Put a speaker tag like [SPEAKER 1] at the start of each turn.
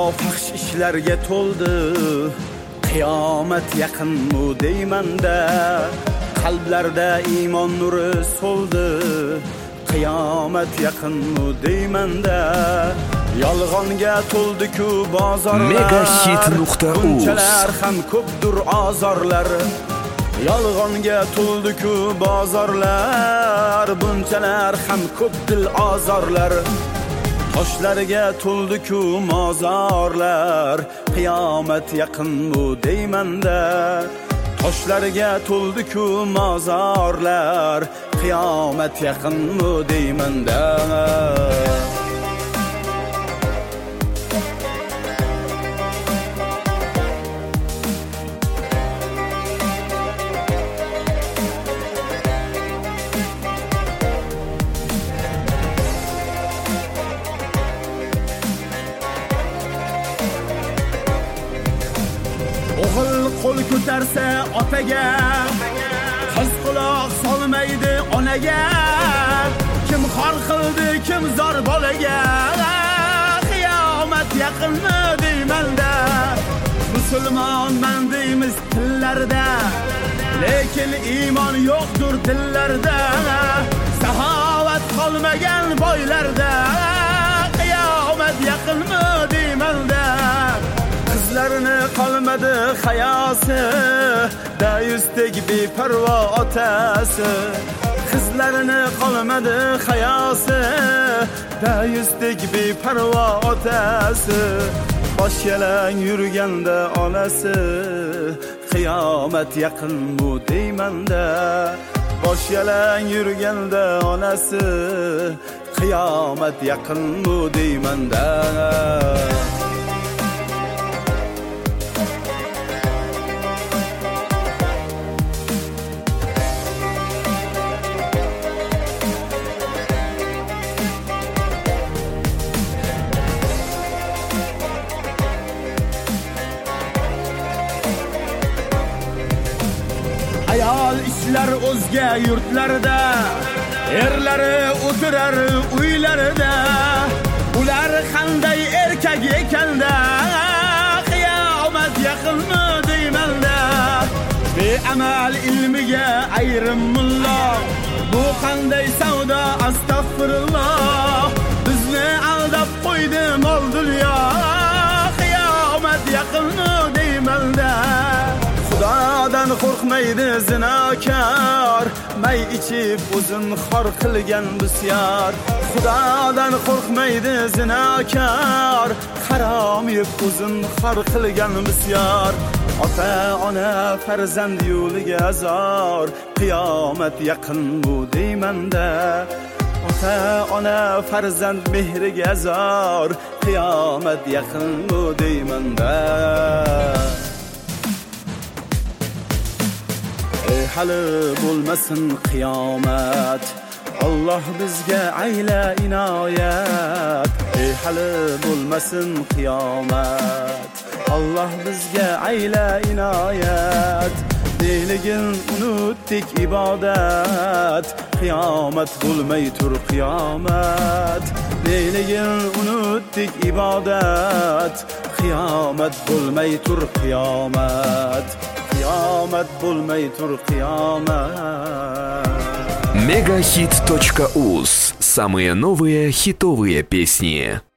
[SPEAKER 1] faxsh ishlarga to'ldi, qiyomat yaqinmi deymanda, qalblarda iymon nuri so'ldi, qiyomat yaqinmi deymanda. Yolg'onga to'ldi-ku bozorlar,
[SPEAKER 2] megahit.uz.
[SPEAKER 1] bunchalar ham ko'pdir azorlar. Yolg'onga to'ldi-ku bozorlar, bunchalar ham ko'p dil azorlar. Toshlarga to'ldi-ku mozorlar, qiyomat yaqinmi deymanda. Toshlarga to'ldi-ku mozorlar, qiyomat yaqinmi deymanda. O'g'il qo'l ko'tarsa otaga, qiz quloq solmaydi onaga. Kim xor qildi, kim zor bolaga, qiyomat yaqinmi deymanda. Musulmonman deymiz tillarda, lekin iymon yo'qdir dillarda. Saxovat qolmagan boylarda, qiyomat yaqinmi deymanda. Qizlarini qolmadi hayosi, dayusdek beparvo otasi. Qizlarini qolmadi hayosi, dayusdek beparvo otasi. Bosh yalang yurganda onasi, qiyomat yaqinmi deymanda. Bosh yalang yurganda onasi, qiyomat yaqinmi deymanda. Ayol ishlar o'zga yurtlarda, erlari o'tirar uylarida. Ular qanday erkak ekanda, qiyomat yaqinmi deymanda. Beamal ilmiga ayrim mulla, bu qanday savdo astag'firulloh. Bizni aldab qo'ydi mol dunyo, qiyomat yaqinmi deymanda. Xudodan qo'rqmaydi zinokor, may ichib o'zin xor qilgan bisyor. Xudodan qo'rqmaydi zinokor, harom yeb o'zin xor qilgan bisyor. Ota ona farzand yo'liga zor, qiyomat yaqinmi deymanda. Ota ona farzand mehriga zor, qiyomat yaqinmi deymanda. Hali bo'lmasin qiyomat, Alloh bizga ayla inoyat. Hali bo'lmasin qiyomat, Alloh bizga ayla inoyat. Deligin unutdik ibodat, qiyomat bo'lmay tur qiyomat. Deligin unutdik ibodat, qiyomat bo'lmay tur qiyomat. Qiyomat bo'lmay tur qiyomat.
[SPEAKER 2] megahit.uz. Самые новые хитовые песни.